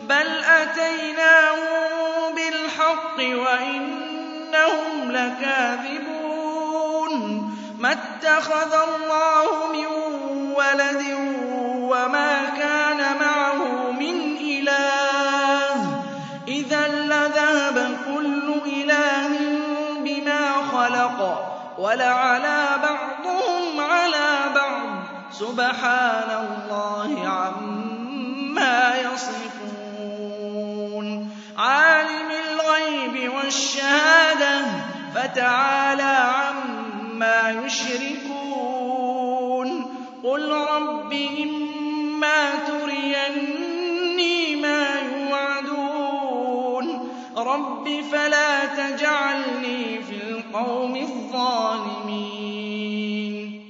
بَلْ أَتَيْنَاهُم بِالْحَقِّ وَإِنَّهُمْ لَكَاذِبُونَ مَا اتَّخَذَ اللَّهُ مِن وَلَدٍ وَمَا كَانَ مَعَهُ مِنْ إِلَٰهٍ إِذًا لَّذَهَبَ كُلُّ إِلَٰهٍ بِمَا خَلَقَ وَلَعَلَا بَعْضُهُمْ عَلَىٰ بَعْضٍ سُبْحَانَ اللَّهِ عَمَّا يَصِفُونَ عَالِمِ الْغَيْبِ وَالشَّهَادَةِ فَتَعَالَىٰ عَمَّا يُشْرِكُونَ قُل رَّبِّ إِمَّا تُرِيَنِّي مَا يُوعَدُونَ رَبِّ فَلَا تَجْعَلْنِي فِي الْقَوْمِ الظَّالِمِينَ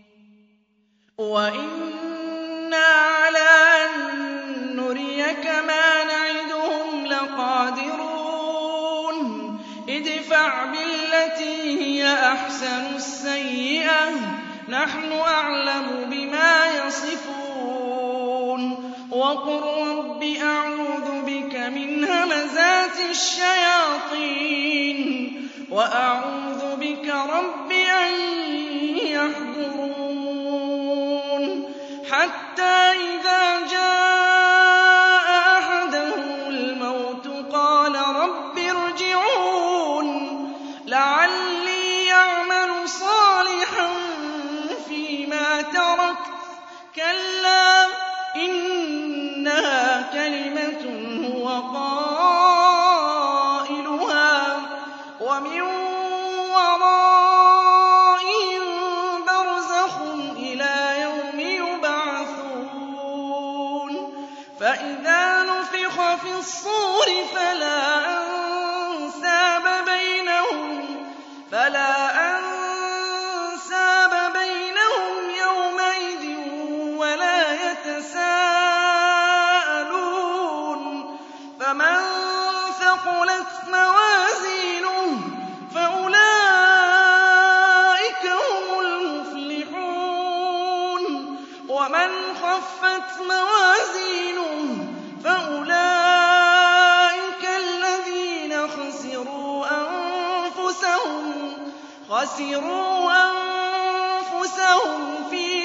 وَإِنَّا عَلَىٰ أَن نُّرِيَكَ مَا نَعِدُهُمْ لَقَادِرُونَ ادْفَعْ بِالَّتِي هِيَ أَحْسَنُ السَّيِّئَةَ نَحْنُ أَعْلَمُ بِمَا يَصِفُونَ وَقُل رَّبِّ أَعُوذُ بِكَ مِنْ هَمَزَاتِ الشَّيَاطِينِ وَأَعُوذُ بِكَ رَبِّ أَن يَحْضُرُونِ حَتَّىٰ إِذَا جَاءَ أَحَدَهُمُ الْمَوْتُ قَالَ رَبِّ ارْجِعُونِ لَعَلِّي أَعْمَلُ صَالِحًا فِيمَا تَرَكْتُ كَلَّا إِنَّهَا كَلِمَةٌ هُوَ قَائِلُهَا وَمِن وَرَائِهِم بَرْزَخٌ إِلَىٰ يَوْمِ يُبْعَثُونَ فَإِذَا نُفِخَ فِي الصُّورِ فَلَا أَنسَابَ بَيْنَهُمْ يَوْمَئِذٍ وَلَا يَتَسَاءَلُونَ فَمَن ثَقُلَتْ مَوَازِينُهُ فَأُولَٰئِكَ هُمُ الْمُفْلِحُونَ وَمَنْ خَفَّتْ مَوَازِينُهُ فَأُولَٰئِكَ الَّذِينَ خَسِرُوا أَنفُسَهُمْ فِي